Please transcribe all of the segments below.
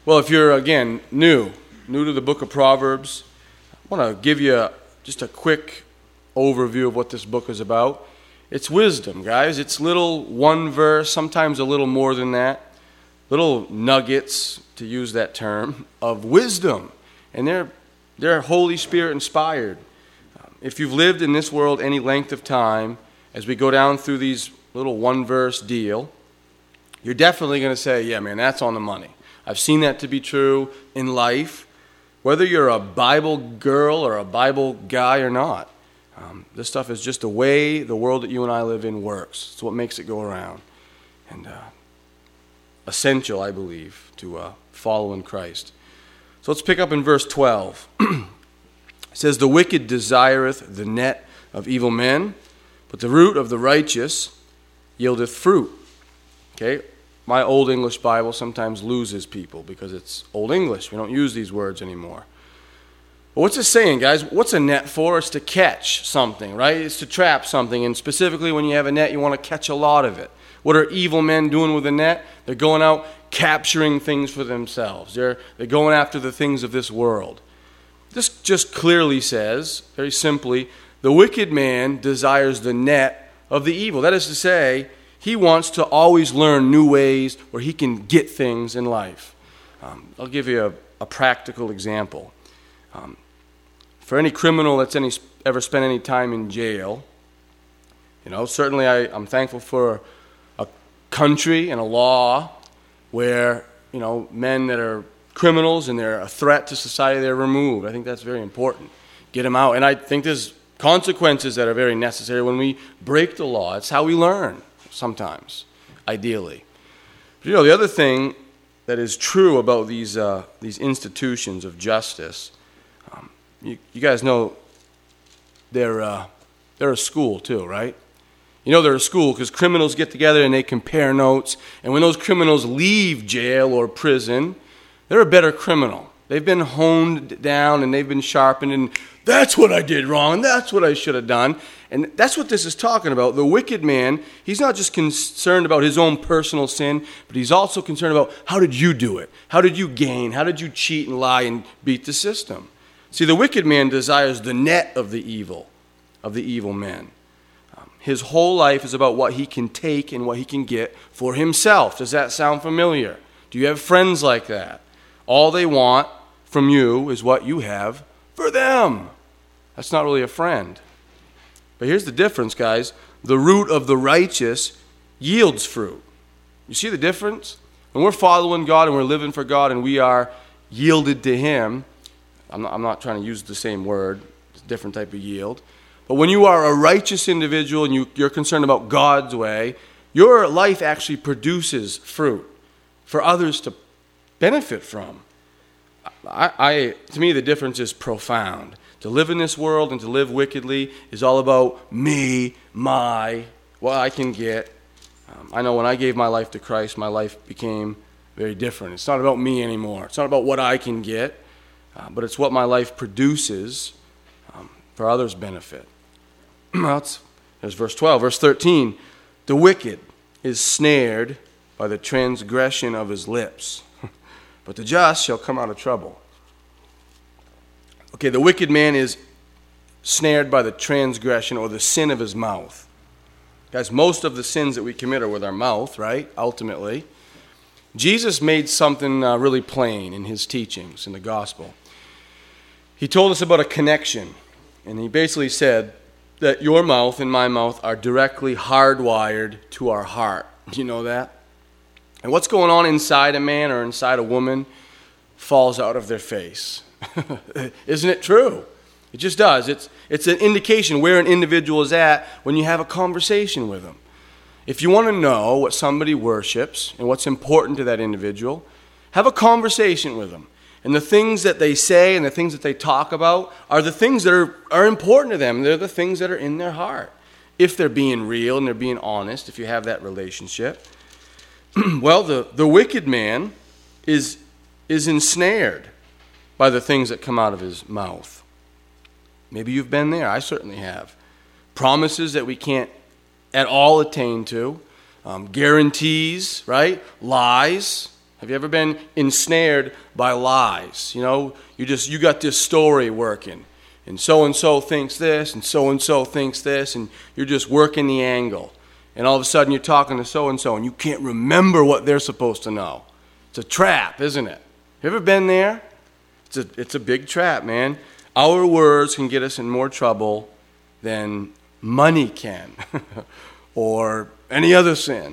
Well, if you're, again, new to the book of Proverbs, I want to give you just a quick overview of what this book is about. It's wisdom, guys. It's little one verse, sometimes a little more than that, little nuggets, to use that term, of wisdom. And they're Holy Spirit inspired. If you've lived in this world any length of time, as we go down through these little one verse deal, you're definitely going to say, yeah, man, that's on the money. I've seen that to be true in life, whether you're a Bible girl or a Bible guy or not. This stuff is just the way the world that you and I live in works. It's what makes it go around. And essential, I believe, to follow in Christ. So let's pick up in verse 12. It says, "The wicked desireth the net of evil men, but the root of the righteous yieldeth fruit." Okay? My Old English Bible sometimes loses people because it's Old English. We don't use these words anymore. But what's it saying, guys? What's a net for? It's to catch something, right? It's to trap something. And specifically when you have a net, you want to catch a lot of it. What are evil men doing with a net? They're going out capturing things for themselves. They're going after the things of this world. This just clearly says, very simply, the wicked man desires the net of the evil. That is to say, he wants to always learn new ways where he can get things in life. I'll give you a practical example. For any criminal that's ever spent any time in jail, certainly I'm thankful for a country and a law where, men that are criminals and they're a threat to society, they're removed. I think that's very important. Get them out. And I think there's consequences that are very necessary when we break the law. It's how we learn. Sometimes, ideally. But the other thing that is true about these institutions of justice, you guys know they're a school too, right? They're a school because criminals get together and they compare notes, and when those criminals leave jail or prison, they're a better criminal. They've been honed down and they've been sharpened, and that's what I did wrong, and that's what I should have done. And that's what this is talking about. The wicked man, he's not just concerned about his own personal sin, but he's also concerned about how did you do it? How did you gain? How did you cheat and lie and beat the system? See, the wicked man desires the net of the evil man. His whole life is about what he can take and what he can get for himself. Does that sound familiar? Do you have friends like that? All they want from you is what you have for them. That's not really a friend. But here's the difference, guys. The root of the righteous yields fruit. You see the difference? When we're following God and we're living for God and we are yielded to Him, I'm not trying to use the same word. It's a different type of yield. But when you are a righteous individual and you're concerned about God's way, your life actually produces fruit for others to benefit from. To me, the difference is profound. To live in this world and to live wickedly is all about me, what I can get. I know when I gave my life to Christ, my life became very different. It's not about me anymore. It's not about what I can get, but it's what my life produces for others' benefit. There's verse 12. Verse 13, "The wicked is snared by the transgression of his lips, but the just shall come out of trouble." Okay, the wicked man is snared by the transgression or the sin of his mouth. Guys, most of the sins that we commit are with our mouth, right? Ultimately. Jesus made something really plain in his teachings in the gospel. He told us about a connection, and he basically said that your mouth and my mouth are directly hardwired to our heart. Do you know that? And what's going on inside a man or inside a woman falls out of their face. Isn't it true? It just does. It's an indication where an individual is at when you have a conversation with them. If you want to know what somebody worships and what's important to that individual, have a conversation with them. And the things that they say and the things that they talk about are the things that are important to them. They're the things that are in their heart. If they're being real and they're being honest, if you have that relationship. Well, the wicked man is ensnared by the things that come out of his mouth. Maybe you've been there. I certainly have. Promises that we can't at all attain to. Guarantees, right? Lies. Have you ever been ensnared by lies? You know, you got this story working, and so thinks this, and so thinks this, and you're just working the angle. And all of a sudden you're talking to so-and-so, and you can't remember what they're supposed to know. It's a trap, isn't it? You ever been there? It's a big trap, man. Our words can get us in more trouble than money can or any other sin.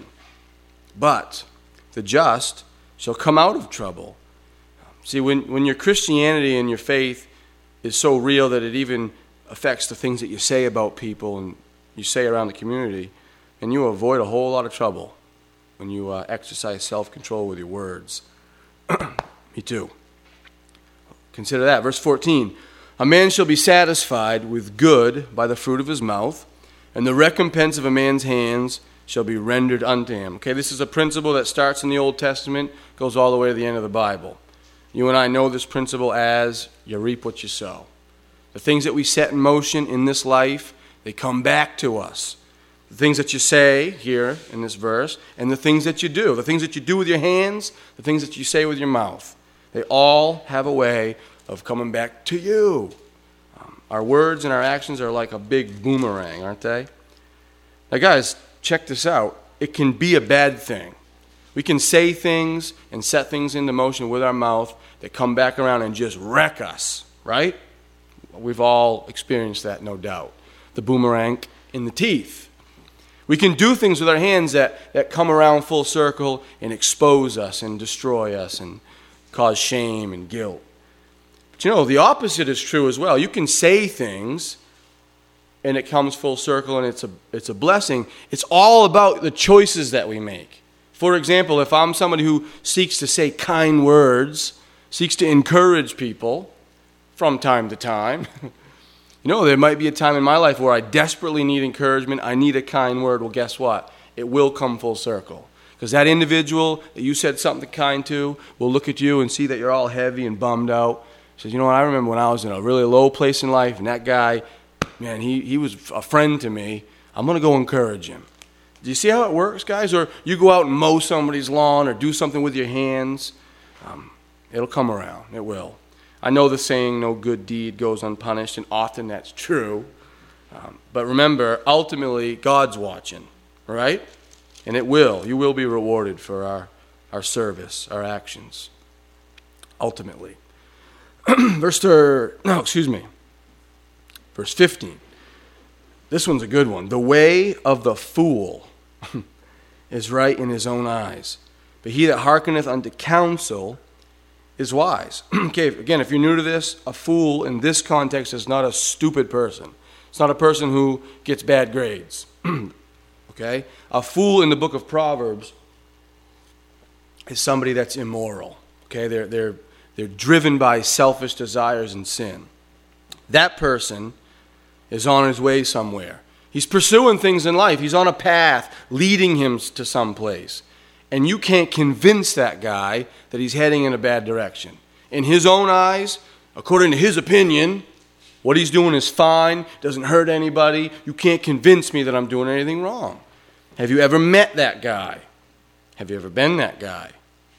But the just shall come out of trouble. See, when your Christianity and your faith is so real that it even affects the things that you say about people and you say around the community, and you avoid a whole lot of trouble when you exercise self-control with your words. Me too. Consider that. Verse 14. A man shall be satisfied with good by the fruit of his mouth, and the recompense of a man's hands shall be rendered unto him. Okay, this is a principle that starts in the Old Testament, goes all the way to the end of the Bible. You and I know this principle as you reap what you sow. The things that we set in motion in this life, they come back to us. The things that you say here in this verse, and the things that you do. The things that you do with your hands, the things that you say with your mouth. They all have a way of coming back to you. Our words and our actions are like a big boomerang, aren't they? Now guys, check this out. It can be a bad thing. We can say things and set things into motion with our mouth that come back around and just wreck us, right? We've all experienced that, no doubt. The boomerang in the teeth. We can do things with our hands that come around full circle and expose us and destroy us and cause shame and guilt. But you know, the opposite is true as well. You can say things and it comes full circle and it's a blessing. It's all about the choices that we make. For example, if I'm somebody who seeks to say kind words, seeks to encourage people from time to time, you know, there might be a time in my life where I desperately need encouragement. I need a kind word. Well, guess what? It will come full circle. Because that individual that you said something kind to will look at you and see that you're all heavy and bummed out. Says, you know what, I remember when I was in a really low place in life, and that guy, man, he was a friend to me. I'm going to go encourage him. Do you see how it works, guys? Or you go out and mow somebody's lawn or do something with your hands. It'll come around. It will. I know the saying, no good deed goes unpunished, and often that's true. But remember, ultimately, God's watching, right? And it will. You will be rewarded for our service, our actions, ultimately. Verse 15. This one's a good one. The way of the fool is right in his own eyes, but he that hearkeneth unto counsel is wise. Okay, again, if you're new to this, a fool in this context is not a stupid person. It's not a person who gets bad grades. Okay? A fool in the book of Proverbs is somebody that's immoral. Okay? They're driven by selfish desires and sin. That person is on his way somewhere. He's pursuing things in life. He's on a path leading him to some place. And you can't convince that guy that he's heading in a bad direction. In his own eyes, according to his opinion, what he's doing is fine, doesn't hurt anybody. You can't convince me that I'm doing anything wrong. Have you ever met that guy? Have you ever been that guy?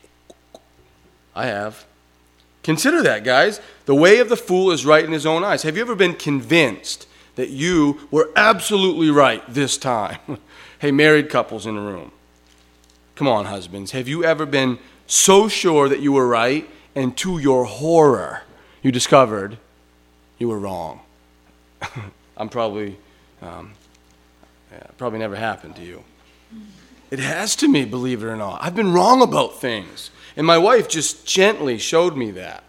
I have. Consider that, guys. The way of the fool is right in his own eyes. Have you ever been convinced that you were absolutely right this time? Hey, married couples in the room. Come on, husbands. Have you ever been so sure that you were right, and to your horror, you discovered you were wrong? I'm probably never happened to you. It has to me, believe it or not. I've been wrong about things, and my wife just gently showed me that.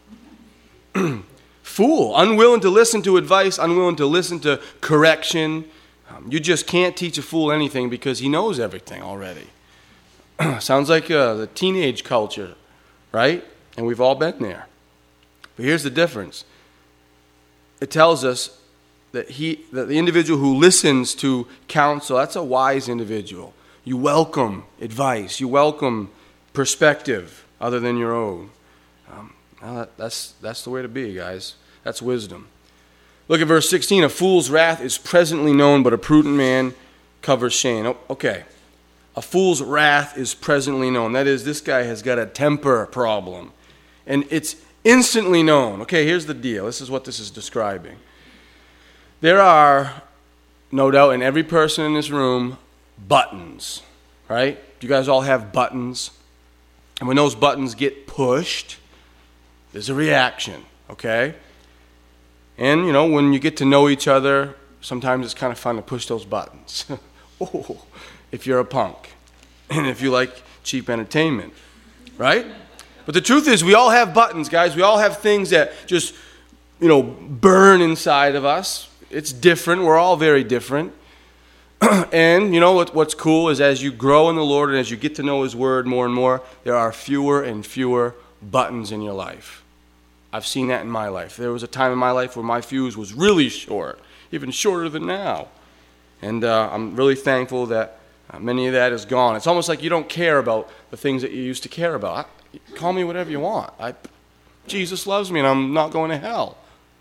Fool, unwilling to listen to advice, unwilling to listen to correction. You just can't teach a fool anything because he knows everything already. Sounds like the teenage culture, right? And we've all been there. But here's the difference. It tells us that the individual who listens to counsel, that's a wise individual. You welcome advice. You welcome perspective other than your own. That's the way to be, guys. That's wisdom. Look at verse 16. A fool's wrath is presently known, but a prudent man covers shame. Okay. A fool's wrath is presently known. That is, this guy has got a temper problem. And it's instantly known. Okay, here's the deal. This is what this is describing. There are, no doubt, in every person in this room, buttons, right? You guys all have buttons. And when those buttons get pushed, there's a reaction, okay? And, you know, when you get to know each other, sometimes it's kind of fun to push those buttons. Oh, if you're a punk and if you like cheap entertainment, right? But the truth is we all have buttons, guys. We all have things that just, you know, burn inside of us. It's different. We're all very different. And, you know, what's cool is as you grow in the Lord and as you get to know His Word more and more, there are fewer and fewer buttons in your life. I've seen that in my life. There was a time in my life where my fuse was really short, even shorter than now. And I'm really thankful that many of that is gone. It's almost like you don't care about the things that you used to care about. Call me whatever you want. Jesus loves me and I'm not going to hell.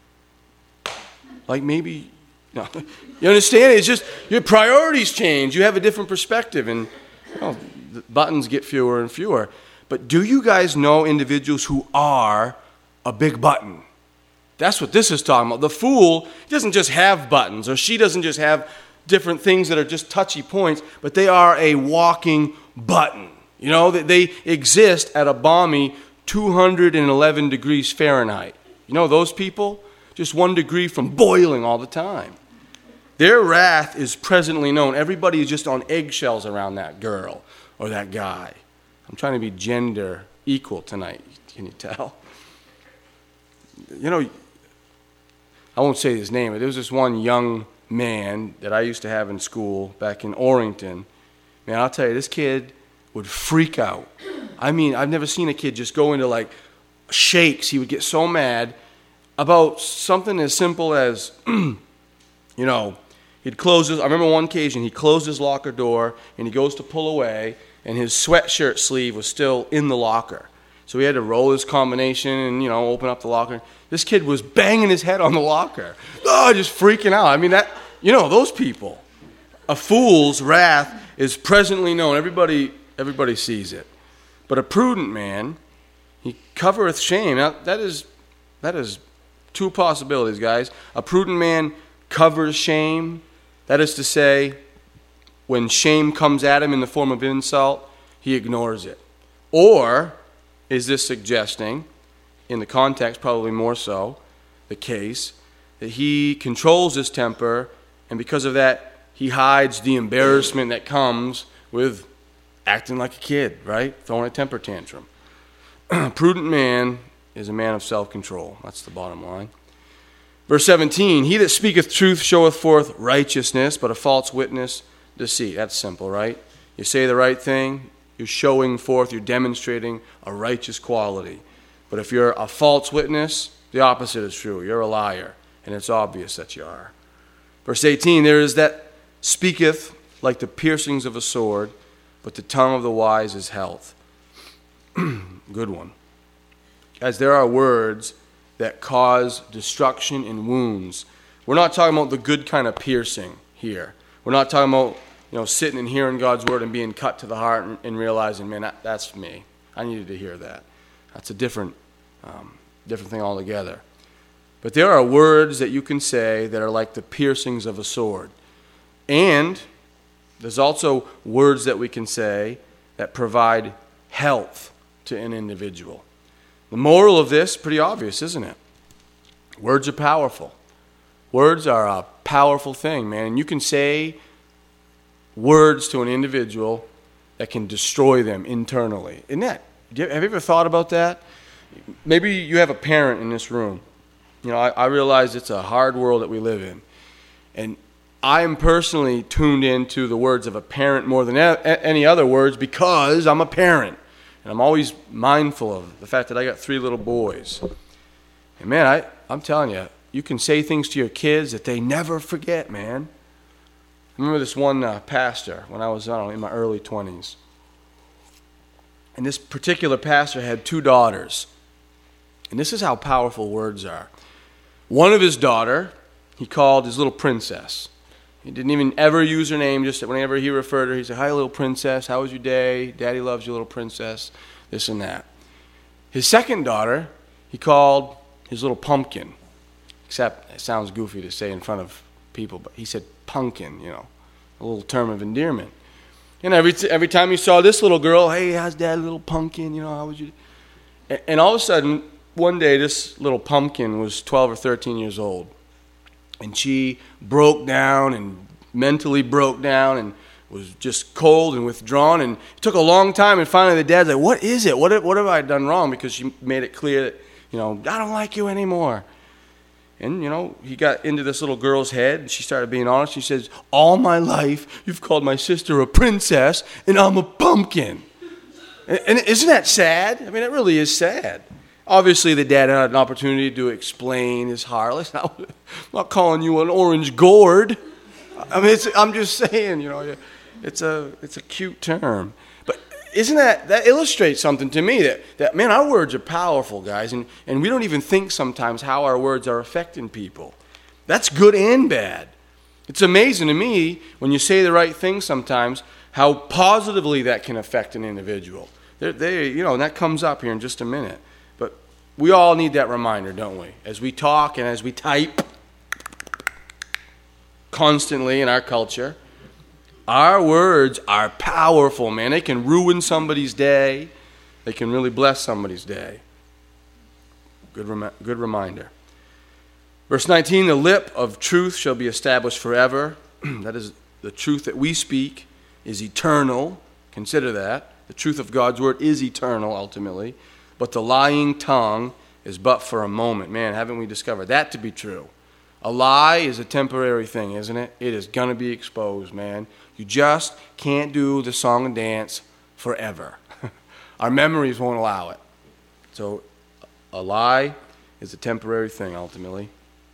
Like maybe, no. You understand? It's just your priorities change. You have a different perspective and you know, the buttons get fewer and fewer. But do you guys know individuals who are a big button? That's what this is talking about. The fool doesn't just have buttons, or she doesn't just have different things that are just touchy points, but they are a walking button. You know, they exist at a balmy 211 degrees Fahrenheit. You know those people? Just 1 degree from boiling all the time. Their wrath is presently known. Everybody is just on eggshells around that girl or that guy. I'm trying to be gender equal tonight. Can you tell? You know, I won't say his name, but there was this one young man that I used to have in school back in Orrington. Man, I'll tell you, this kid would freak out. I mean, I've never seen a kid just go into like shakes. He would get so mad about something as simple as, you know, I remember one occasion he closed his locker door and he goes to pull away and his sweatshirt sleeve was still in the locker. So he had to roll his combination and, you know, open up the locker. This kid was banging his head on the locker. Oh, just freaking out. I mean, that, you know, those people. A fool's wrath is presently known. Everybody sees it. But a prudent man, he covereth shame. Now, that is two possibilities, guys. A prudent man covers shame. That is to say, when shame comes at him in the form of insult, he ignores it. Or is this suggesting, in the context probably more so, the case, that he controls his temper, and because of that, he hides the embarrassment that comes with acting like a kid, right? Throwing a temper tantrum. A prudent man is a man of self-control. That's the bottom line. Verse 17, he that speaketh truth showeth forth righteousness, but a false witness deceit. That's simple, right? You say the right thing, you're showing forth, you're demonstrating a righteous quality. But if you're a false witness, the opposite is true. You're a liar, and it's obvious that you are. Verse 18, there is that speaketh like the piercings of a sword, but the tongue of the wise is health. Good one. Guys, there are words that cause destruction and wounds. We're not talking about the good kind of piercing here. We're not talking about, you know, sitting and hearing God's word and being cut to the heart and realizing, man, that's me. I needed to hear that. That's a different thing altogether. But there are words that you can say that are like the piercings of a sword. And there's also words that we can say that provide health to an individual. The moral of this, pretty obvious, isn't it? Words are powerful. Words are a powerful thing, man. And you can say words to an individual that can destroy them internally. Isn't that? Have you ever thought about that? Maybe you have a parent in this room. You know, I realize it's a hard world that we live in. And I am personally tuned into the words of a parent more than any other words because I'm a parent. And I'm always mindful of the fact that I got 3 little boys. And man, I'm telling you, you can say things to your kids that they never forget, man. I remember this one pastor when I was in my early 20s. And this particular pastor had 2 daughters. And this is how powerful words are. One of his daughter, he called his little princess. He didn't even ever use her name. Just whenever he referred to her, he said, "Hi, little princess. How was your day? Daddy loves you, little princess." This and that. His second daughter, he called his little pumpkin. Except it sounds goofy to say in front of people, but he said pumpkin, a little term of endearment. And every time he saw this little girl, "Hey, how's Dad, little pumpkin? How was you?" And all of a sudden, one day, this little pumpkin was 12 or 13 years old. And she broke down and mentally broke down and was just cold and withdrawn. And it took a long time. And finally, the dad's like, "What is it? What have I done wrong?" Because she made it clear that, "I don't like you anymore." And, he got into this little girl's head, and she started being honest. She says, "All my life, you've called my sister a princess, and I'm a pumpkin." And isn't that sad? I mean, it really is sad. Obviously, the dad had an opportunity to explain his heart. Listen, I'm not calling you an orange gourd. I mean, I'm just saying, it's a cute term. But isn't that illustrates something to me that man, our words are powerful, guys, and we don't even think sometimes how our words are affecting people. That's good and bad. It's amazing to me when you say the right thing sometimes how positively that can affect an individual. And that comes up here in just a minute. But we all need that reminder, don't we? As we talk and as we type constantly in our culture, our words are powerful, man. They can ruin somebody's day. They can really bless somebody's day. Good reminder. Verse 19, "The lip of truth shall be established forever." That is, the truth that we speak is eternal. Consider that. The truth of God's word is eternal, ultimately. But the lying tongue is but for a moment. Man, haven't we discovered that to be true? A lie is a temporary thing, isn't it? It is going to be exposed, man. You just can't do the song and dance forever. Our memories won't allow it. So a lie is a temporary thing, ultimately.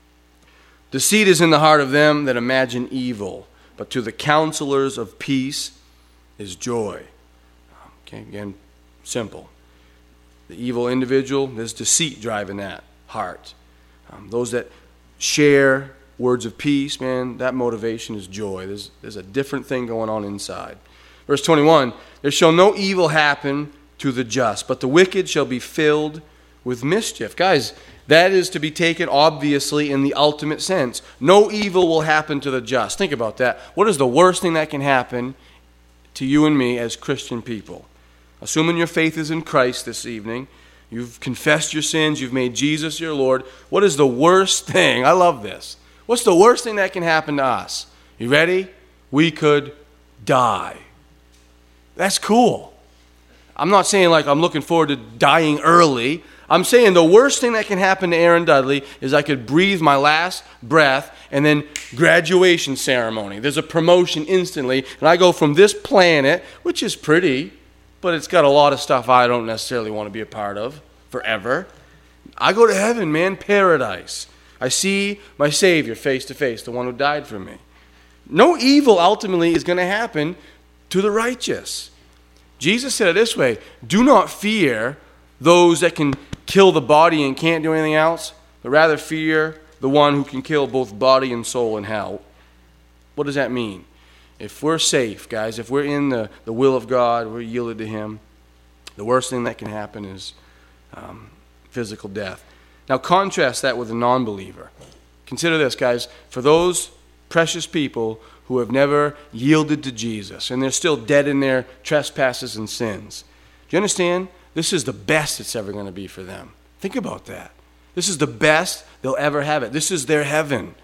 "Deceit is in the heart of them that imagine evil, but to the counselors of peace is joy." Okay, again, simple. The evil individual, there's deceit driving that heart. Those that share words of peace, man, that motivation is joy. There's a different thing going on inside. Verse 21, "There shall no evil happen to the just, but the wicked shall be filled with mischief." Guys, that is to be taken obviously in the ultimate sense. No evil will happen to the just. Think about that. What is the worst thing that can happen to you and me as Christian people? Assuming your faith is in Christ this evening, you've confessed your sins, you've made Jesus your Lord. What is the worst thing? I love this. What's the worst thing that can happen to us? You ready? We could die. That's cool. I'm not saying like I'm looking forward to dying early. I'm saying the worst thing that can happen to Aaron Dudley is I could breathe my last breath and then graduation ceremony. There's a promotion instantly, and I go from this planet, which is pretty, but it's got a lot of stuff I don't necessarily want to be a part of forever. I go to heaven, man, paradise. I see my Savior face to face, the one who died for me. No evil ultimately is going to happen to the righteous. Jesus said it this way, "Do not fear those that can kill the body and can't do anything else, but rather fear the one who can kill both body and soul in hell." What does that mean? If we're safe, guys, if we're in the will of God, we're yielded to Him, the worst thing that can happen is physical death. Now contrast that with a non-believer. Consider this, guys. For those precious people who have never yielded to Jesus and they're still dead in their trespasses and sins, do you understand? This is the best it's ever going to be for them. Think about that. This is the best they'll ever have it. This is their heaven.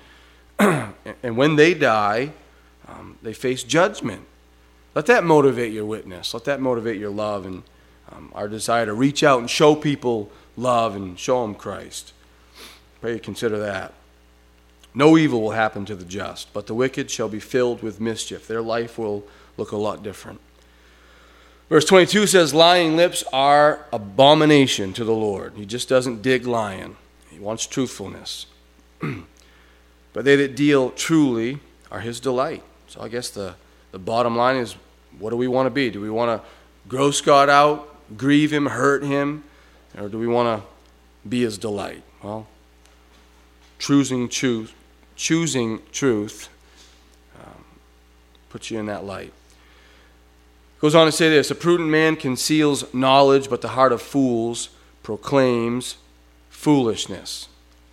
And when they die, they face judgment. Let that motivate your witness. Let that motivate your love and our desire to reach out and show people love and show them Christ. Pray you consider that. "No evil will happen to the just, but the wicked shall be filled with mischief." Their life will look a lot different. Verse 22 says, "Lying lips are abomination to the Lord." He just doesn't dig lying. He wants truthfulness. "But they that deal truly are His delight." So I guess the bottom line is, what do we want to be? Do we want to gross God out, grieve Him, hurt Him? Or do we want to be His delight? Well, choosing truth Puts you in that light. Goes on to say this, a prudent man conceals knowledge, but the heart of fools proclaims foolishness.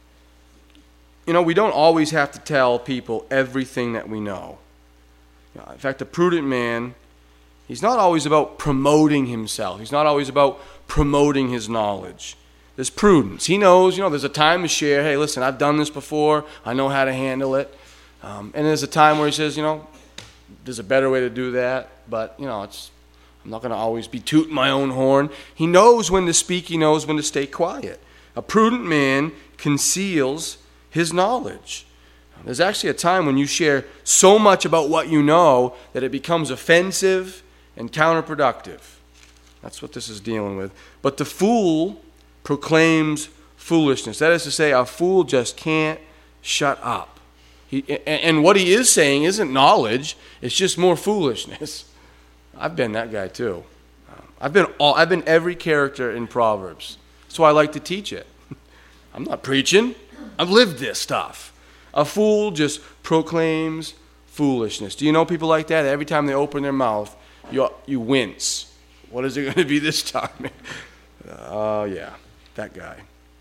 You know, we don't always have to tell people everything that we know. In fact, a prudent man, he's not always about promoting himself. He's not always about promoting his knowledge. There's prudence. He knows, there's a time to share. Hey, listen, I've done this before. I know how to handle it. And there's a time where he says, there's a better way to do that. But, I'm not going to always be tooting my own horn. He knows when to speak. He knows when to stay quiet. A prudent man conceals his knowledge. There's actually a time when you share so much about what you know that it becomes offensive and counterproductive. That's what this is dealing with. But the fool proclaims foolishness. That is to say, a fool just can't shut up. And what he is saying isn't knowledge, it's just more foolishness. I've been that guy too. I've been every character in Proverbs. That's why I like to teach it. I'm not preaching. I've lived this stuff. A fool just proclaims foolishness. Do you know people like that? Every time they open their mouth, you wince. What is it going to be this time? Oh, yeah, that guy.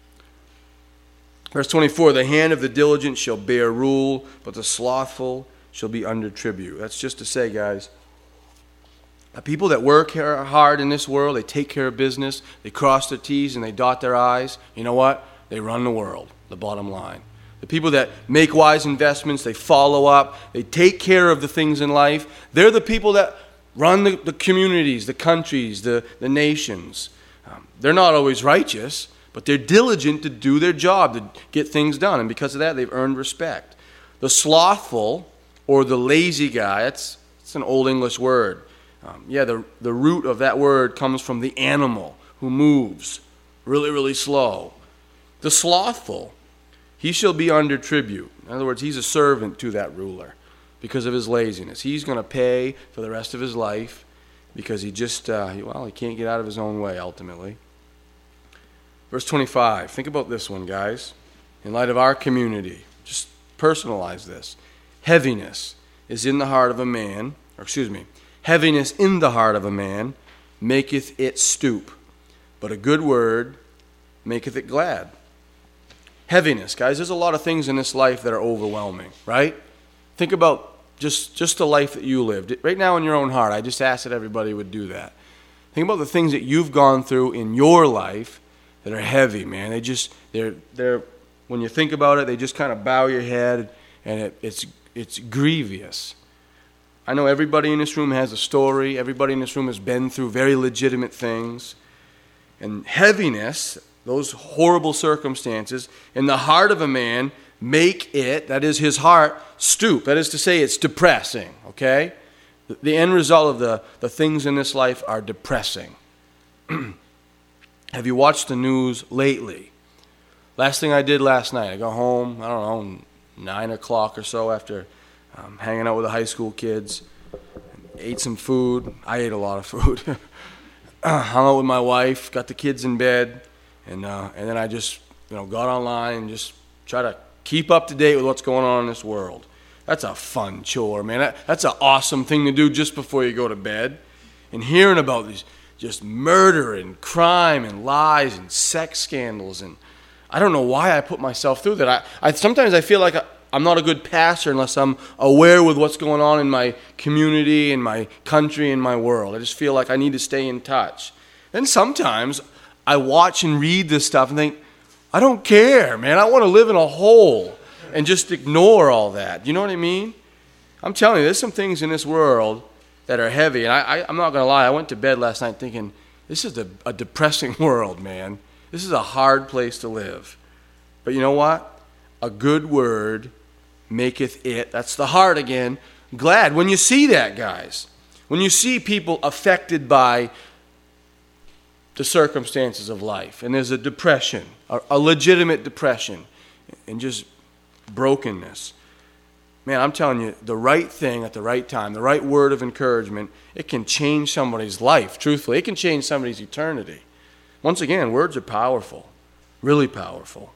Verse 24, the hand of the diligent shall bear rule, but the slothful shall be under tribute. That's just to say, guys, people that work hard in this world, they take care of business, they cross their T's and they dot their I's. You know what? They run the world, the bottom line. The people that make wise investments, they follow up, they take care of the things in life. They're the people that run the communities, the countries, the nations. They're not always righteous, but they're diligent to do their job, to get things done. And because of that, they've earned respect. The slothful or the lazy guy, it's an old English word. The root of that word comes from the animal who moves really, really slow. The slothful, he shall be under tribute. In other words, he's a servant to that ruler because of his laziness. He's going to pay for the rest of his life because he just, he can't get out of his own way ultimately. Verse 25, think about this one, guys. In light of our community, just personalize this. Heaviness in the heart of a man maketh it stoop, but a good word maketh it glad. Heaviness, guys, there's a lot of things in this life that are overwhelming, right? Think about just the life that you lived. Right now in your own heart, I just asked that everybody would do that. Think about the things that you've gone through in your life that are heavy, man. They're when you think about it, they just kind of bow your head, and it's grievous. I know everybody in this room has a story. Everybody in this room has been through very legitimate things. And heaviness, those horrible circumstances, in the heart of a man make it, that is his heart, stoop. That is to say, it's depressing, okay? The end result of the things in this life are depressing. Have you watched the news lately? Last thing I did last night, I got home, 9 o'clock or so after hanging out with the high school kids, ate some food. I ate a lot of food. Hung out with my wife, got the kids in bed, and then I just got online and just try to keep up to date with what's going on in this world. That's a fun chore, man. That's an awesome thing to do just before you go to bed. And hearing about these just murder and crime and lies and sex scandals, and I don't know why I put myself through that. Sometimes I feel like I'm not a good pastor unless I'm aware with what's going on in my community, in my country, in my world. I just feel like I need to stay in touch. And sometimes I watch and read this stuff and think, I don't care, man. I want to live in a hole and just ignore all that. You know what I mean? I'm telling you, there's some things in this world that are heavy. And I'm not going to lie, I went to bed last night thinking, this is a depressing world, man. This is a hard place to live. But you know what? A good word maketh it, that's the heart again, glad. When you see that, guys, when you see people affected by the circumstances of life, and there's a depression, a legitimate depression, and just brokenness, man, I'm telling you, the right thing at the right time, the right word of encouragement, it can change somebody's life, truthfully. It can change somebody's eternity. Once again, words are powerful, really powerful.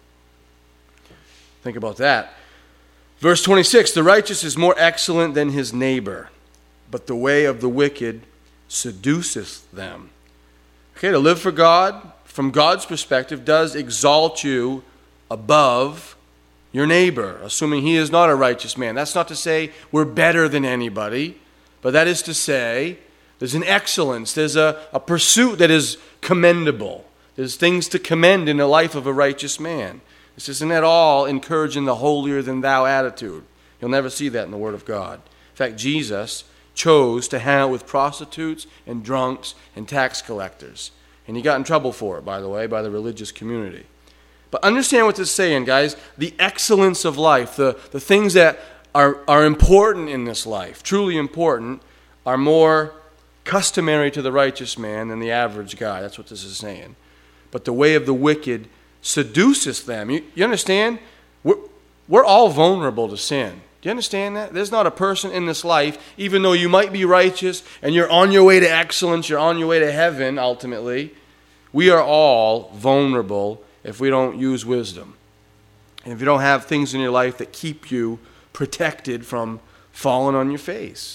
Think about that. Verse 26, the righteous is more excellent than his neighbor, but the way of the wicked seduceth them. Okay, to live for God, from God's perspective, does exalt you above your neighbor, assuming he is not a righteous man. That's not to say we're better than anybody, but that is to say there's an excellence, there's a pursuit that is commendable. There's things to commend in the life of a righteous man. This isn't at all encouraging the holier-than-thou attitude. You'll never see that in the Word of God. In fact, Jesus chose to hang out with prostitutes and drunks and tax collectors. And he got in trouble for it, by the way, by the religious community. But understand what this is saying, guys. The excellence of life, the things that are important in this life, truly important, are more customary to the righteous man than the average guy. That's what this is saying. But the way of the wicked seduces them. You understand? We're all vulnerable to sin. Do you understand that? There's not a person in this life, even though you might be righteous and you're on your way to excellence, you're on your way to heaven ultimately, we are all vulnerable if we don't use wisdom. And if you don't have things in your life that keep you protected from falling on your face.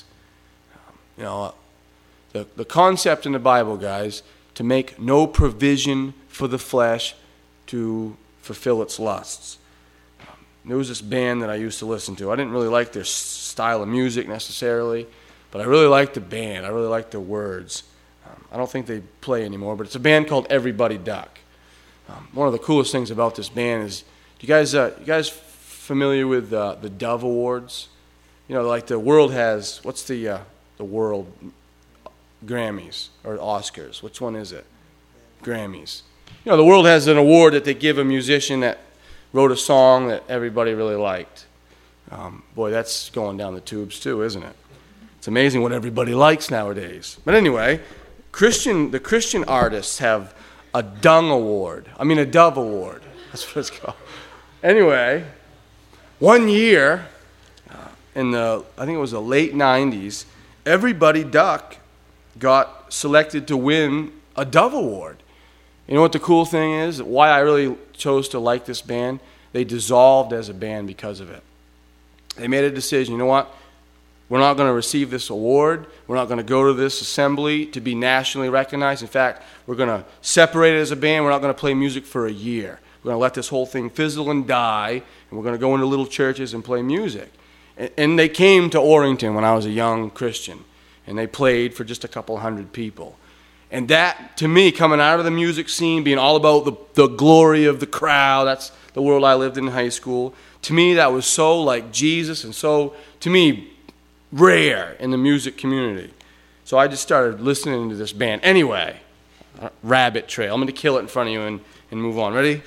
The concept in the Bible, guys, to make no provision for the flesh to fulfill its lusts. There was this band that I used to listen to. I didn't really like their style of music necessarily, but I really liked the band. I really liked the words. I don't think they play anymore, but it's a band called Everybody Duck. One of the coolest things about this band is, you guys familiar with the Dove Awards? Like the world has, what's the world Grammys or Oscars? Which one is it? Grammys. The world has an award that they give a musician that wrote a song that everybody really liked. Boy, that's going down the tubes too, isn't it? It's amazing what everybody likes nowadays. But anyway, the Christian artists have a Dove Award. That's what it's called. Anyway, one year, I think it was the late 90s, Everybody Duck got selected to win a Dove Award. You know what the cool thing is? Why I really chose to like this band? They dissolved as a band because of it. They made a decision, you know what? We're not going to receive this award. We're not going to go to this assembly to be nationally recognized. In fact, we're going to separate it as a band. We're not going to play music for a year. We're going to let this whole thing fizzle and die, and we're going to go into little churches and play music. And they came to Orrington when I was a young Christian, and they played for just a couple hundred people. And that, to me, coming out of the music scene, being all about the glory of the crowd, that's the world I lived in high school, to me that was so like Jesus and so, to me, rare in the music community. So I just started listening to this band. Anyway, Rabbit Trail. I'm going to kill it in front of you and move on. Ready?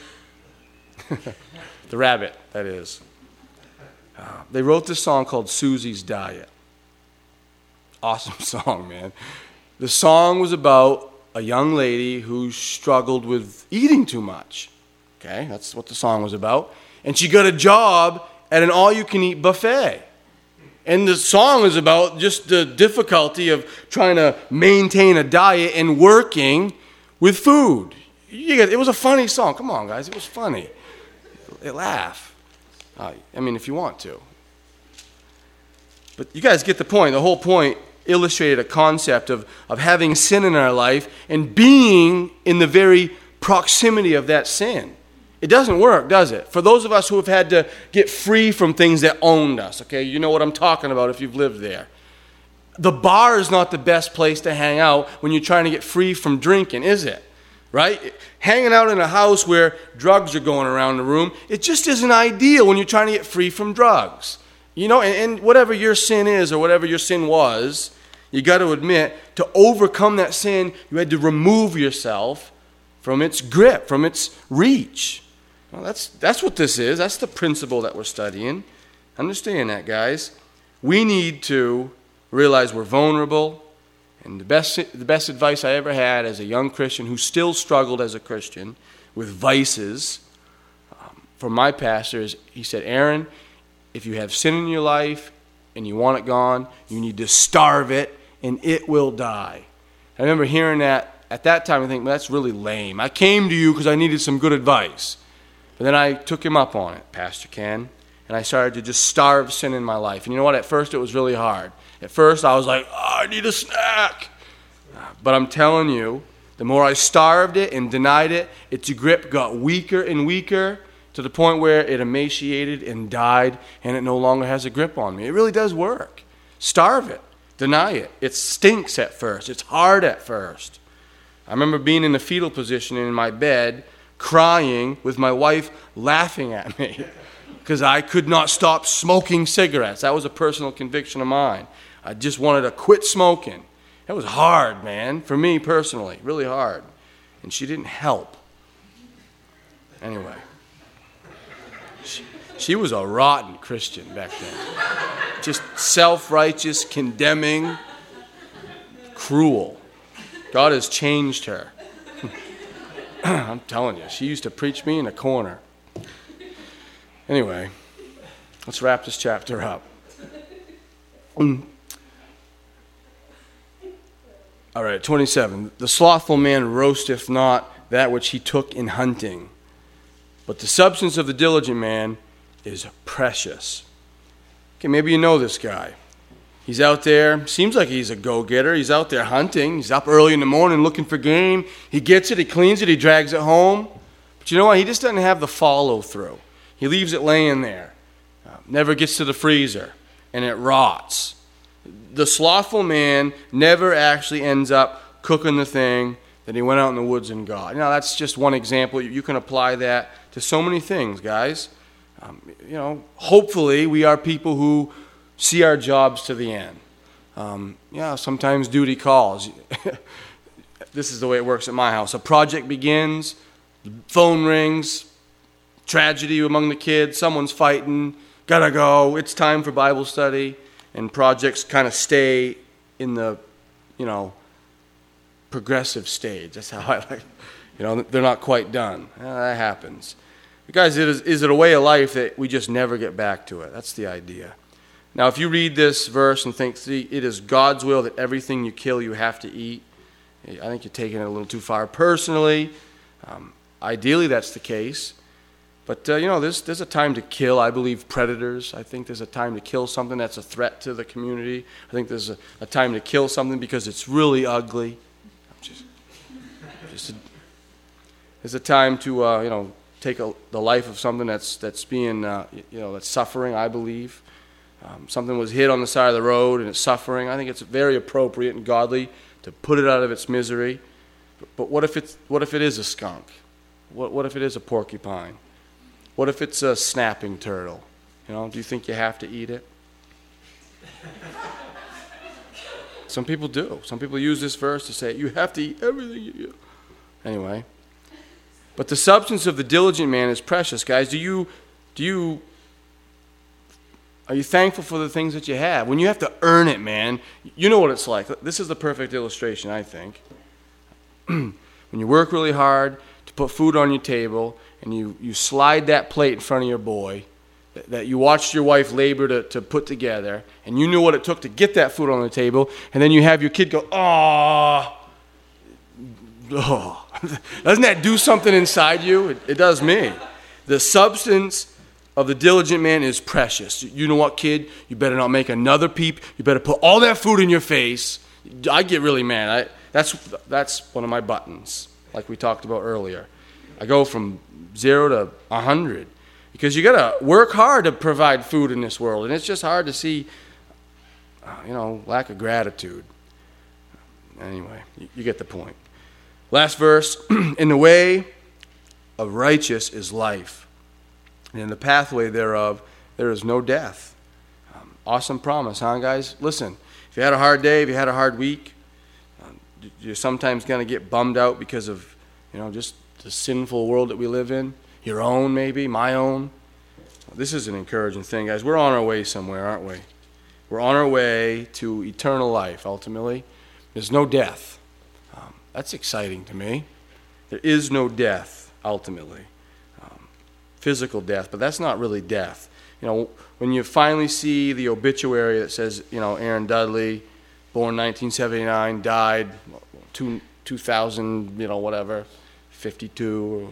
The Rabbit, that is. They wrote this song called Susie's Diet. Awesome song, man. The song was about a young lady who struggled with eating too much. Okay, that's what the song was about. And she got a job at an all-you-can-eat buffet. And the song is about just the difficulty of trying to maintain a diet and working with food. It was a funny song. Come on, guys, it was funny. Laugh. If you want to. But you guys get the point. The whole point illustrated a concept of having sin in our life and being in the very proximity of that sin. It doesn't work, does it? For those of us who have had to get free from things that owned us, okay, you know what I'm talking about if you've lived there. The bar is not the best place to hang out when you're trying to get free from drinking, is it? Right? Hanging out in a house where drugs are going around the room, it just isn't ideal when you're trying to get free from drugs. And whatever your sin is or whatever your sin was, you got to admit, to overcome that sin, you had to remove yourself from its grip, from its reach. Well, that's what this is. That's the principle that we're studying. Understand that, guys. We need to realize we're vulnerable. And the best advice I ever had as a young Christian who still struggled as a Christian with vices from my pastor is, he said, Aaron, if you have sin in your life and you want it gone, you need to starve it and it will die. I remember hearing that at that time and thinking, well, that's really lame. I came to you because I needed some good advice. But then I took him up on it, Pastor Ken, and I started to just starve sin in my life. And you know what? At first it was really hard. At first, I was like, I need a snack. But I'm telling you, the more I starved it and denied it, its grip got weaker and weaker to the point where it emaciated and died, and it no longer has a grip on me. It really does work. Starve it. Deny it. It stinks at first. It's hard at first. I remember being in the fetal position in my bed, crying with my wife laughing at me because I could not stop smoking cigarettes. That was a personal conviction of mine. I just wanted to quit smoking. It was hard, man, for me personally, really hard. And she didn't help. Anyway, she was a rotten Christian back then. Just self-righteous, condemning, cruel. God has changed her. I'm telling you, she used to preach me in a corner. Anyway, let's wrap this chapter up. All right, 27. The slothful man roasteth not that which he took in hunting, but the substance of the diligent man is precious. Okay, maybe you know this guy. He's out there, seems like he's a go-getter. He's out there hunting. He's up early in the morning looking for game. He gets it, he cleans it, he drags it home. But you know what? He just doesn't have the follow-through. He leaves it laying there. Never gets to the freezer, and it rots. The slothful man never actually ends up cooking the thing that he went out in the woods and got. Now, that's just one example. You can apply that to so many things, guys. Hopefully we are people who see our jobs to the end. Sometimes duty calls. This is the way it works at my house. A project begins, the phone rings, tragedy among the kids, someone's fighting, gotta go, it's time for Bible study, and projects kind of stay in the, progressive stage. That's how I like, they're not quite done. That happens. Guys, is it a way of life that we just never get back to it? That's the idea. Now, if you read this verse and think, see, it is God's will that everything you kill you have to eat, I think you're taking it a little too far. Personally, ideally that's the case. But, there's a time to kill, I believe, predators. I think there's a time to kill something that's a threat to the community. I think there's a time to kill something because it's really ugly. There's a time to, take the life of something that's being, that's suffering, I believe. Something was hit on the side of the road and it's suffering. I think it's very appropriate and godly to put it out of its misery. But what if it is a skunk? What if it is a porcupine? What if it's a snapping turtle? Do you think you have to eat it? Some people do. Some people use this verse to say, you have to eat everything you do. Anyway. But the substance of the diligent man is precious, guys. Are you thankful for the things that you have? When you have to earn it, man, you know what it's like. This is the perfect illustration, I think. When you work really hard to put food on your table, and you slide that plate in front of your boy that you watched your wife labor to put together, and you knew what it took to get that food on the table, and then you have your kid go, oh. Doesn't that do something inside you? It does me. The substance of the diligent man is precious. You know what, kid? You better not make another peep. You better put all that food in your face. I get really mad. That's one of my buttons, like we talked about earlier. I go from 0 to 100 because you got to work hard to provide food in this world, and it's just hard to see, lack of gratitude. Anyway, you get the point. Last verse, in the way of righteous is life, and in the pathway thereof there is no death. Awesome promise, huh, guys? Listen, if you had a hard day, if you had a hard week, you're sometimes going to get bummed out because of, just the sinful world that we live in. Your own, maybe, my own. This is an encouraging thing, guys. We're on our way somewhere, aren't we? We're on our way to eternal life, ultimately. There's no death. That's exciting to me. There is no death, ultimately. Physical death, but that's not really death. When you finally see the obituary that says, Aaron Dudley, born 1979, died 2000, whatever, 52.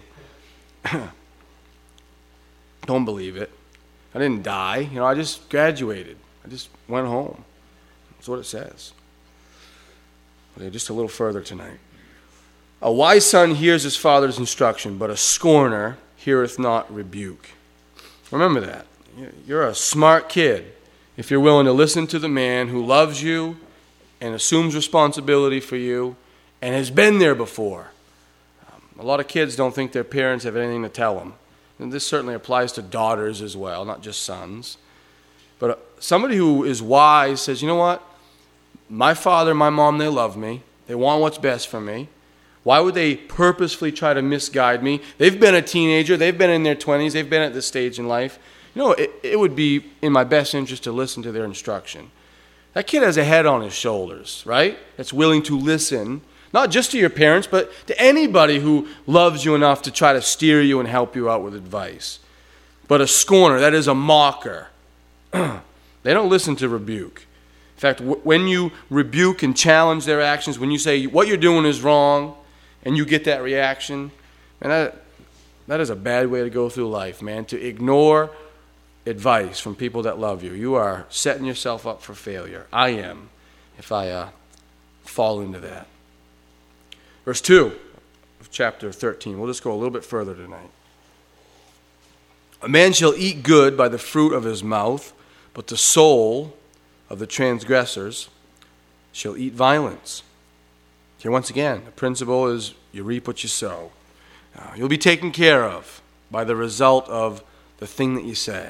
Don't believe it. I didn't die. I just graduated. I just went home. That's what it says. Okay, just a little further tonight. A wise son hears his father's instruction, but a scorner heareth not rebuke. Remember that. You're a smart kid if you're willing to listen to the man who loves you and assumes responsibility for you and has been there before. A lot of kids don't think their parents have anything to tell them. And this certainly applies to daughters as well, not just sons. But somebody who is wise says, you know what? My father, my mom, they love me. They want what's best for me. Why would they purposefully try to misguide me? They've been a teenager. They've been in their 20s. They've been at this stage in life. You know, it would be in my best interest to listen to their instruction. That kid has a head on his shoulders, right? That's willing to listen, not just to your parents, but to anybody who loves you enough to try to steer you and help you out with advice. But a scorner, that is a mocker. They don't listen to rebuke. In fact, when you rebuke and challenge their actions, when you say what you're doing is wrong, and you get that reaction, man, that is a bad way to go through life, man. To ignore advice from people that love you. You are setting yourself up for failure. I am, if I fall into that. Verse 2 of chapter 13. We'll just go a little bit further tonight. A man shall eat good by the fruit of his mouth, but the soul of the transgressors shall eat violence. Here, once again, the principle is you reap what you sow. You'll be taken care of by the result of the thing that you say.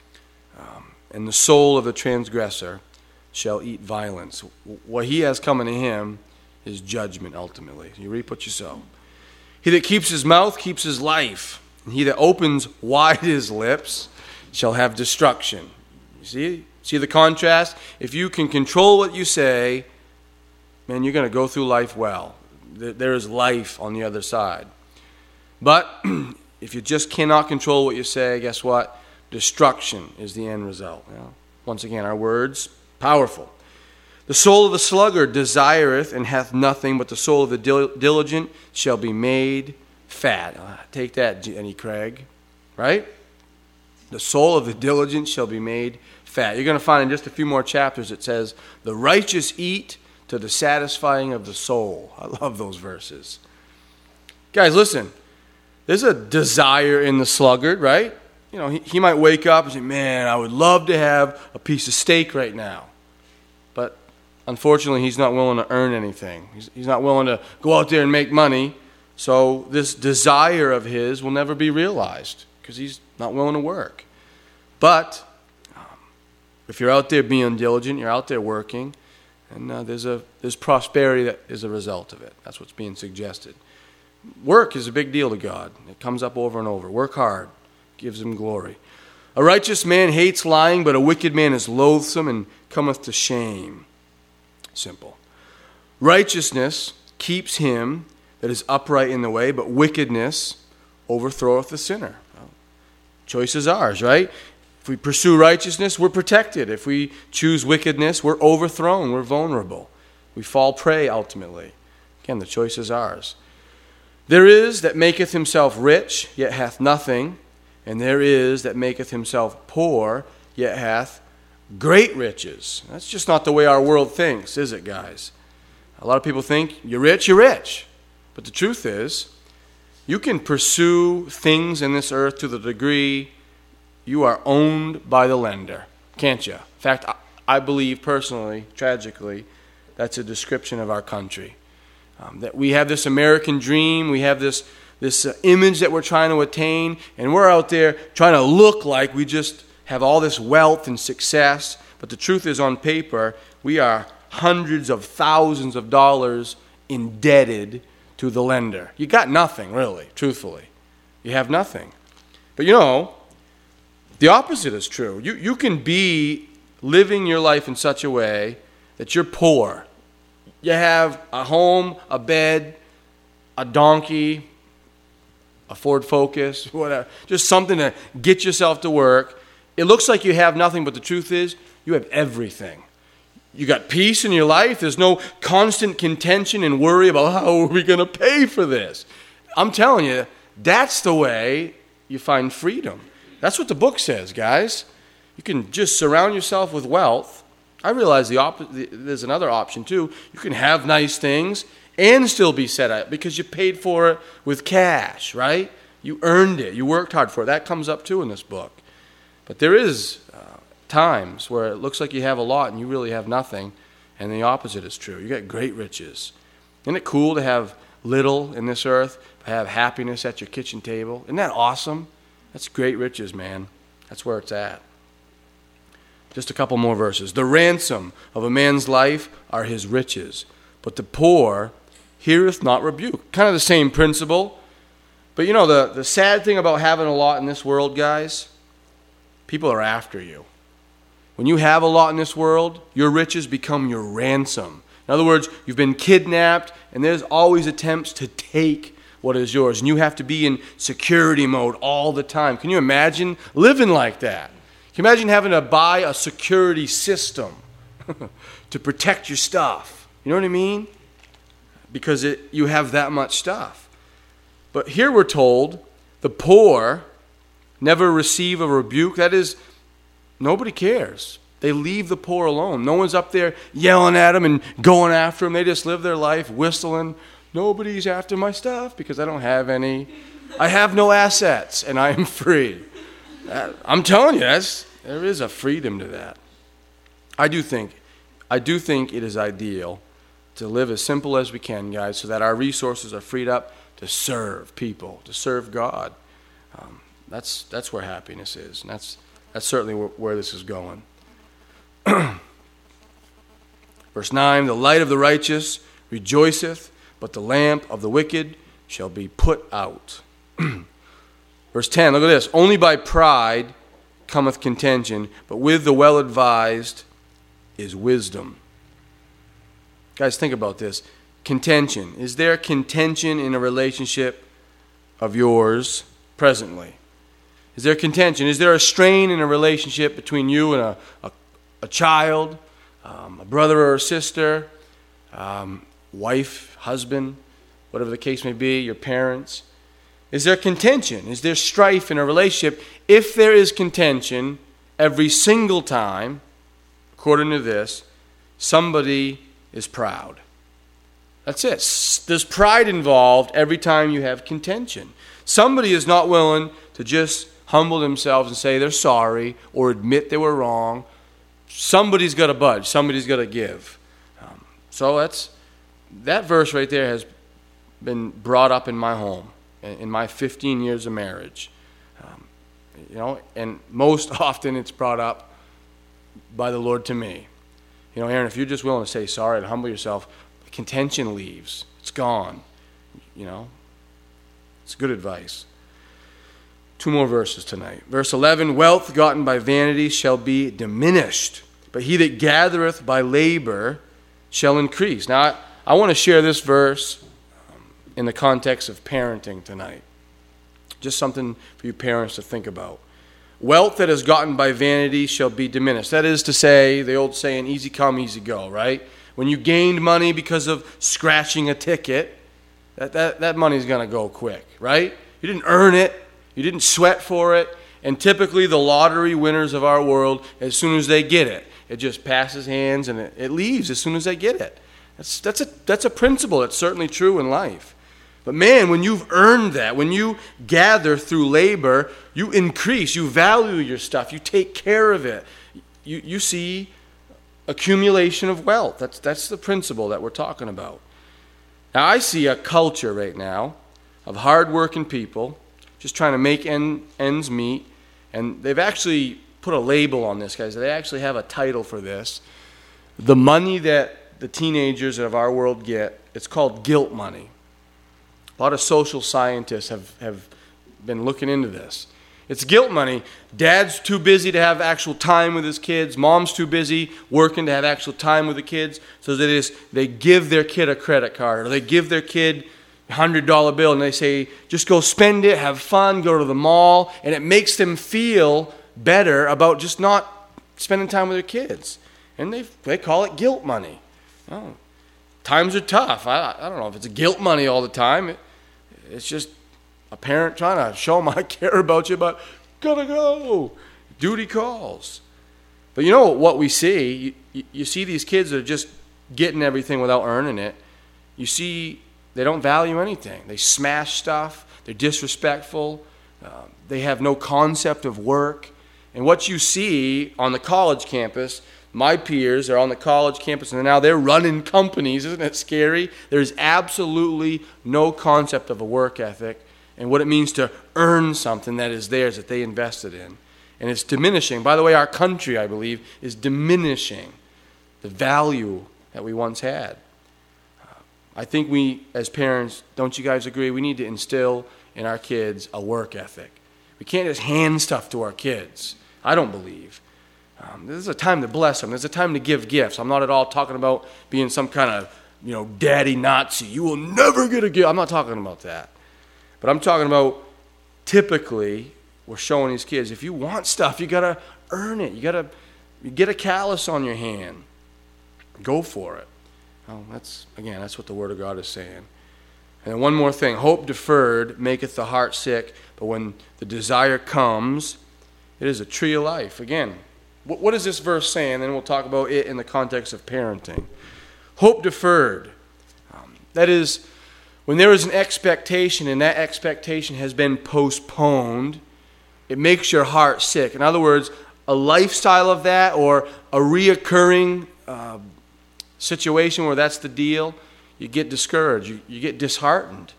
And the soul of the transgressor shall eat violence. What he has coming to him is judgment ultimately. You reap what you sow. He that keeps his mouth keeps his life. And he that opens wide his lips shall have destruction. You see the contrast? If you can control what you say, man, you're going to go through life well. There is life on the other side. But if you just cannot control what you say, guess what? Destruction is the end result. You know? Once again, our words, powerful. The soul of the sluggard desireth and hath nothing, but the soul of the diligent shall be made fat. Take that, Jenny Craig. Right? The soul of the diligent shall be made fat. You're going to find in just a few more chapters it says, the righteous eat to the satisfying of the soul. I love those verses. Guys, listen. There's a desire in the sluggard, right? You know, he might wake up and say, man, I would love to have a piece of steak right now. But unfortunately, he's not willing to earn anything. He's not willing to go out there and make money. So this desire of his will never be realized because he's not willing to work. But if you're out there being diligent, you're out there working, and there's prosperity that is a result of it. That's what's being suggested. Work is a big deal to God. It comes up over and over. Work hard. Gives him glory. A righteous man hates lying, but a wicked man is loathsome and cometh to shame. Simple. Righteousness keeps him that is upright in the way, but wickedness overthroweth the sinner. Well, choice is ours, right? If we pursue righteousness, we're protected. If we choose wickedness, we're overthrown. We're vulnerable. We fall prey ultimately. Again, the choice is ours. There is that maketh himself rich, yet hath nothing. And there is that maketh himself poor, yet hath great riches. That's just not the way our world thinks, is it, guys? A lot of people think, you're rich, you're rich. But the truth is, you can pursue things in this earth to the degree you are owned by the lender, can't you? In fact, I believe personally, tragically, that's a description of our country. That we have this American dream, we have this image that we're trying to attain, and we're out there trying to look like we just have all this wealth and success. But the truth is, on paper, we are hundreds of thousands of dollars indebted to the lender. You got nothing, really, truthfully. You have nothing. But you know, the opposite is true. You can be living your life in such a way that you're poor. You have a home, a bed, a donkey, a Ford Focus, whatever. Just something to get yourself to work. It looks like you have nothing, but the truth is, you have everything. You got peace in your life. There's no constant contention and worry about how are we going to pay for this. I'm telling you, that's the way you find freedom. That's what the book says, guys. You can just surround yourself with wealth, I realize there's another option too. You can have nice things and still be set up because you paid for it with cash, right? You earned it. You worked hard for it. That comes up too in this book. But there is times where it looks like you have a lot and you really have nothing, and the opposite is true. You got great riches. Isn't it cool to have little in this earth, but have happiness at your kitchen table? Isn't that awesome? That's great riches, man. That's where it's at. Just a couple more verses. The ransom of a man's life are his riches, but the poor heareth not rebuke. Kind of the same principle. But you know, the sad thing about having a lot in this world, guys, people are after you. When you have a lot in this world, your riches become your ransom. In other words, you've been kidnapped, and there's always attempts to take what is yours. And you have to be in security mode all the time. Can you imagine living like that? Can you imagine having to buy a security system to protect your stuff? You know what I mean? Because you have that much stuff. But here we're told the poor never receive a rebuke. That is, nobody cares. They leave the poor alone. No one's up there yelling at them and going after them. They just live their life whistling. Nobody's after my stuff because I don't have any. I have no assets and I am free. I'm telling you, there is a freedom to that. I do think it is ideal to live as simple as we can, guys, so that our resources are freed up to serve people, to serve God. That's where happiness is, and that's certainly where this is going. Verse 9, the light of the righteous rejoiceth, but the lamp of the wicked shall be put out. Verse 10, look at this. Only by pride cometh contention, but with the well-advised is wisdom. Guys, think about this. Contention. Is there contention in a relationship of yours presently? Is there contention? Is there a strain in a relationship between you and a child, a brother or a sister, wife, husband, whatever the case may be, your parents? Is there contention? Is there strife in a relationship? If there is contention every single time, according to this, somebody is proud. That's it. There's pride involved every time you have contention. Somebody is not willing to just humble themselves and say they're sorry or admit they were wrong. Somebody's got to budge. Somebody's got to give. So that verse right there has been brought up in my home in my 15 years of marriage. And most often it's brought up by the Lord to me. Aaron, if you're just willing to say sorry and humble yourself, contention leaves. It's gone. It's good advice. 2 more verses tonight. Verse 11, wealth gotten by vanity shall be diminished, but he that gathereth by labor shall increase. Now, I want to share this verse in the context of parenting tonight. Just something for you parents to think about. Wealth that is gotten by vanity shall be diminished. That is to say, the old saying, easy come, easy go, right? When you gained money because of scratching a ticket, that money's going to go quick, right? You didn't earn it. You didn't sweat for it. And typically the lottery winners of our world, as soon as they get it, it just passes hands and it leaves as soon as they get it. That's a principle that's certainly true in life. But man, when you've earned that, when you gather through labor, you increase, you value your stuff, you take care of it. You see accumulation of wealth. That's the principle that we're talking about. Now, I see a culture right now of hardworking people just trying to make ends meet, and they've actually put a label on this, guys. They actually have a title for this. The money that the teenagers of our world get, it's called guilt money. A lot of social scientists have been looking into this. It's guilt money. Dad's too busy to have actual time with his kids. Mom's too busy working to have actual time with the kids. So they give their kid a credit card, or they give their kid a $100 bill, and they say, just go spend it, have fun, go to the mall. And it makes them feel better about just not spending time with their kids. And they call it guilt money. Oh, times are tough. I don't know if it's guilt money all the time. It's just a parent trying to show them I care about you, but gotta go. Duty calls. But you know what we see? You see these kids that are just getting everything without earning it. You see they don't value anything. They smash stuff. They're disrespectful. They have no concept of work. And what you see on the college campus, my peers are on the college campus and now they're running companies. Isn't it scary? There's absolutely no concept of a work ethic and what it means to earn something that is theirs, that they invested in. And it's diminishing. By the way, our country, I believe, is diminishing the value that we once had. I think we, as parents, don't you guys agree, we need to instill in our kids a work ethic. We can't just hand stuff to our kids. I don't believe. This is a time to bless them. There's a time to give gifts. I'm not at all talking about being some kind of, daddy Nazi. You will never get a gift. I'm not talking about that. But I'm talking about typically we're showing these kids, if you want stuff, you got to earn it. You get a callus on your hand. Go for it. Oh, that's what the Word of God is saying. And one more thing. Hope deferred maketh the heart sick, but when the desire comes, it is a tree of life. Again, what is this verse saying? Then we'll talk about it in the context of parenting. Hope deferred. That is, when there is an expectation and that expectation has been postponed, it makes your heart sick. In other words, a lifestyle of that or a reoccurring situation where that's the deal, you get discouraged. You get disheartened.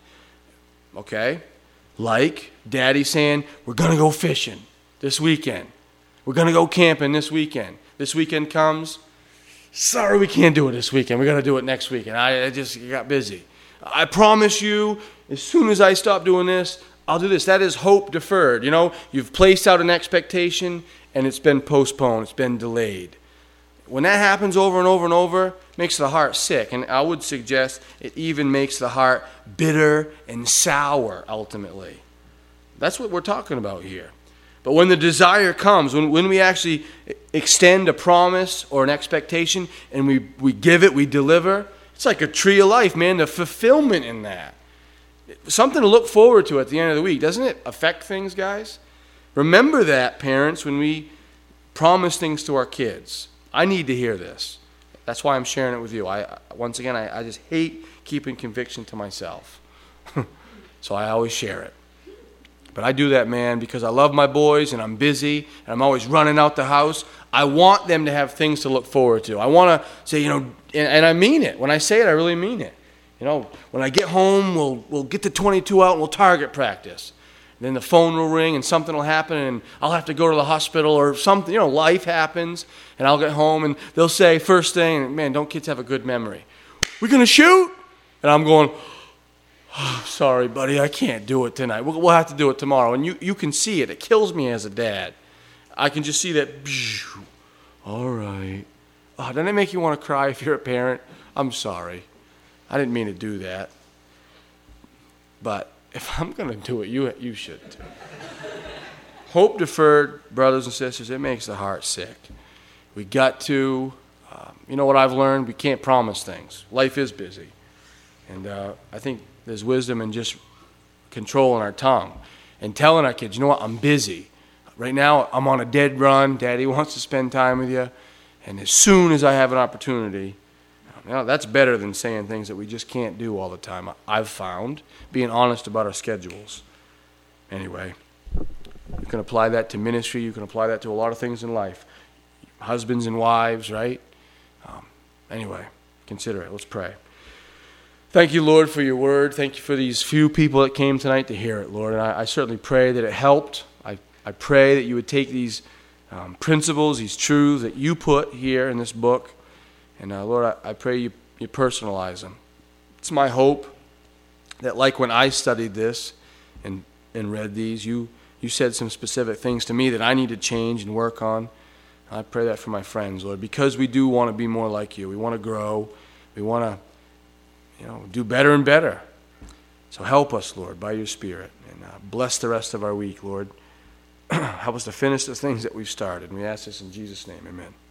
Okay? Like Daddy saying, we're going to go fishing this weekend. We're going to go camping this weekend. This weekend comes. Sorry, we can't do it this weekend. We're going to do it next weekend. I just got busy. I promise you, as soon as I stop doing this, I'll do this. That is hope deferred. You've placed out an expectation and it's been postponed. It's been delayed. When that happens over and over and over, it makes the heart sick. And I would suggest it even makes the heart bitter and sour, ultimately. That's what we're talking about here. But when the desire comes, when we actually extend a promise or an expectation and we give it, we deliver, it's like a tree of life, man, the fulfillment in that. Something to look forward to at the end of the week. Doesn't it affect things, guys? Remember that, parents, when we promise things to our kids. I need to hear this. That's why I'm sharing it with you. I just hate keeping conviction to myself. So I always share it. But I do that, man, because I love my boys and I'm busy and I'm always running out the house. I want them to have things to look forward to. I want to say, and I mean it. When I say it, I really mean it. When I get home, we'll get the 22 out and we'll target practice. And then the phone will ring and something will happen and I'll have to go to the hospital or something. Life happens and I'll get home and they'll say first thing, man, don't kids have a good memory? We're going to shoot? And I'm going, oh, sorry, buddy, I can't do it tonight. We'll have to do it tomorrow. And you can see it. It kills me as a dad. I can just see that. All right. Oh, doesn't it make you want to cry if you're a parent? I'm sorry. I didn't mean to do that. But if I'm going to do it, you should too. Hope deferred, brothers and sisters, it makes the heart sick. We got to, what I've learned? We can't promise things. Life is busy. And I think there's wisdom in just controlling our tongue and telling our kids, I'm busy. Right now, I'm on a dead run. Daddy wants to spend time with you. And as soon as I have an opportunity, that's better than saying things that we just can't do all the time. I've found being honest about our schedules. Anyway, you can apply that to ministry. You can apply that to a lot of things in life. Husbands and wives, right? Anyway, consider it. Let's pray. Thank you, Lord, for your word. Thank you for these few people that came tonight to hear it, Lord. And I certainly pray that it helped. I pray that you would take these principles, these truths that you put here in this book, and Lord, I pray you personalize them. It's my hope that like when I studied this and read these, you said some specific things to me that I need to change and work on. I pray that for my friends, Lord, because we do want to be more like you. We want to grow. We want to do better and better. So help us, Lord, by your Spirit, and bless the rest of our week, Lord. Help us to finish the things that we've started. And we ask this in Jesus' name, amen.